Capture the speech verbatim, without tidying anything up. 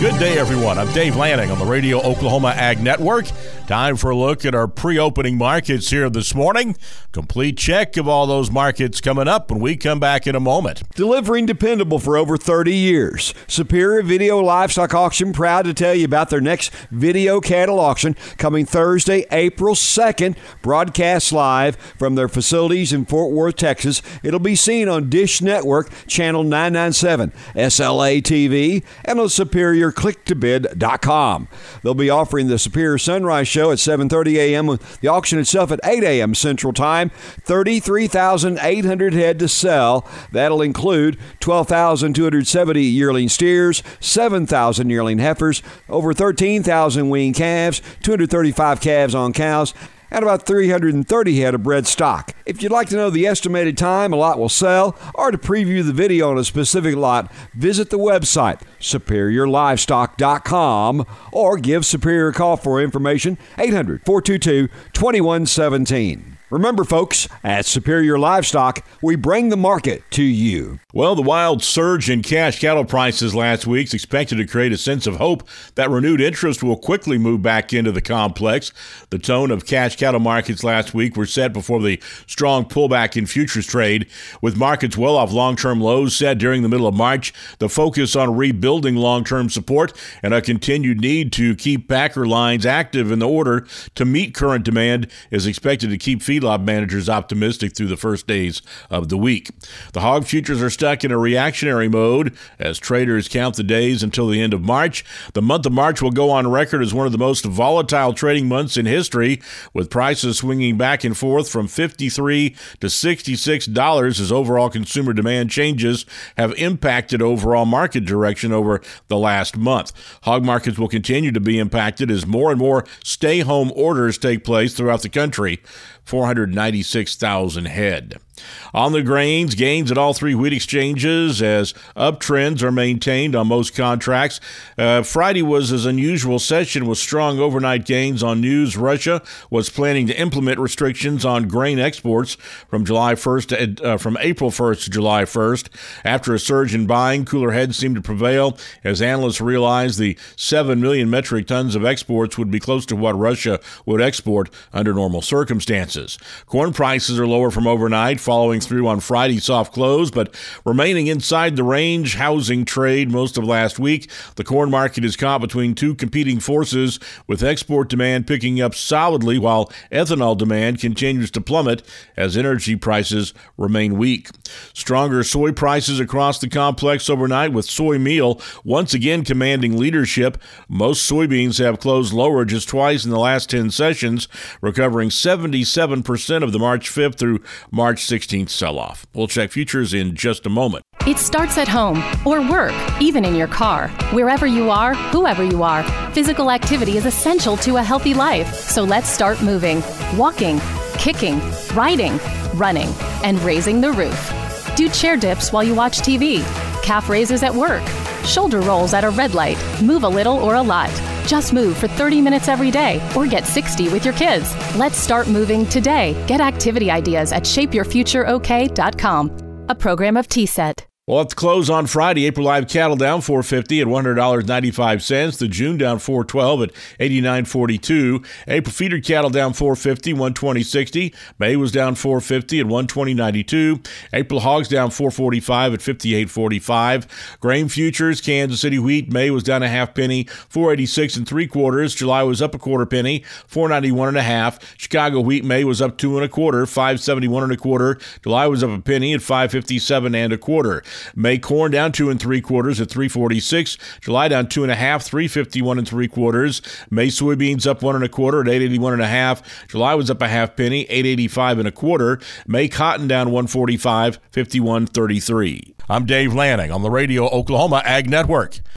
Good day, everyone. I'm Dave Lanning on the Radio Oklahoma Ag Network. Time for a look at our pre-opening markets here this morning. Complete check of all those markets coming up when we come back in a moment. Delivering dependable for over thirty years. Superior Video Livestock Auction proud to tell you about their next video cattle auction coming Thursday, April second. Broadcast live from their facilities in Fort Worth, Texas. It'll be seen on Dish Network, channel nine ninety-seven, S L A T V, and on superior click to bid dot com. They'll be offering the Superior Sunrise Show at seven thirty a.m. with the auction itself at eight a.m. Central Time. thirty-three thousand eight hundred head to sell. That'll include twelve thousand two hundred seventy yearling steers, seven thousand yearling heifers, over thirteen thousand weaned calves, two hundred thirty-five calves on cows, and about three hundred thirty head of bred stock. If you'd like to know the estimated time a lot will sell or to preview the video on a specific lot, visit the website superior livestock dot com or give Superior a call for information, eight hundred, four two two, two one one seven. Remember, folks, at Superior Livestock, we bring the market to you. Well, the wild surge in cash cattle prices last week is expected to create a sense of hope that renewed interest will quickly move back into the complex. The tone of cash cattle markets last week were set before the strong pullback in futures trade, with markets well off long-term lows set during the middle of March. The focus on rebuilding long-term support and a continued need to keep packer lines active in the order to meet current demand is expected to keep feedlot managers optimistic through the first days of the week. The hog futures are stuck in a reactionary mode as traders count the days until the end of March. The month of March will go on record as one of the most volatile trading months in history, with prices swinging back and forth from fifty-three to sixty-six dollars as overall consumer demand changes have impacted overall market direction over the last month. Hog markets will continue to be impacted as more and more stay-home orders take place throughout the country. four hundred ninety-six thousand head. On the grains, gains at all three wheat exchanges as uptrends are maintained on most contracts. Uh, Friday was an unusual session with strong overnight gains on news. Russia was planning to implement restrictions on grain exports from July first to, uh, from April first to July first. After a surge in buying, cooler heads seemed to prevail as analysts realized the seven million metric tons of exports would be close to what Russia would export under normal circumstances. Corn prices are lower from overnight, following through on Friday's soft close, but remaining inside the range. Housing trade most of last week. The corn market is caught between two competing forces, with export demand picking up solidly while ethanol demand continues to plummet as energy prices remain weak. Stronger soy prices across the complex overnight, with soy meal once again commanding leadership. Most soybeans have closed lower just twice in the last ten sessions, recovering seventy-seven percent of the March fifth through March sixteenth sell-off. We'll check futures in just a moment. It starts at home or work, even in your car. Wherever you are, whoever you are, physical activity is essential to a healthy life. So let's start moving, walking, kicking, riding, running, and raising the roof. Do chair dips while you watch T V, calf raises at work, shoulder rolls at a red light. Move a little or a lot. Just move for thirty minutes every day or get sixty with your kids. Let's start moving today. Get activity ideas at shape your future o k dot com, a program of T S E T. Well, at the close on Friday, April live cattle down four fifty at one hundred dollars and ninety-five cents. The June down four twelve at eighty-nine forty-two. April feeder cattle down four fifty, one twenty sixty. May was down four fifty at one twenty ninety-two. April hogs down four forty-five at fifty-eight forty-five. Grain futures, Kansas City wheat, May was down a half penny, four eighty-six and three quarters. July was up a quarter penny, four ninety-one and a half. Chicago wheat, May was up two and a quarter, five seventy-one and a quarter. July was up a penny at five fifty-seven and a quarter. May corn down two and three quarters at three forty-six. July down two and a half, three fifty-one and three quarters. May soybeans up one and a quarter at eight eighty-one and a half. July was up a half penny, eight eighty-five and a quarter. May cotton down one forty-five, fifty-one thirty-three. I'm Dave Lanning on the Radio Oklahoma Ag Network.